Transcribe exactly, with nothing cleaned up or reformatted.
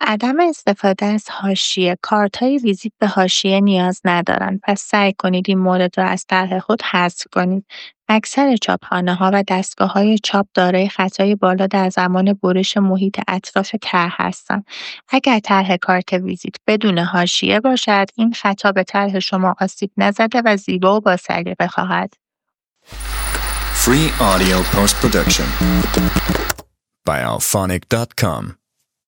عدم استفاده از حاشیه کارت‌های ویزیت به حاشیه نیاز ندارند، پس سعی کنید این مورد را از طرح خود حذف کنید. اکثر چاپخانه‌ها و دستگاه‌های چاپ دارای خطای بالا در زمان برش محیط اطراف طرح هستند. اگر طرح کارت ویزیت بدون حاشیه باشد، این خطا به طرح شما آسیب نزده و زیبا و با سلیقه خواهد. Free audio post production by alphonic dot com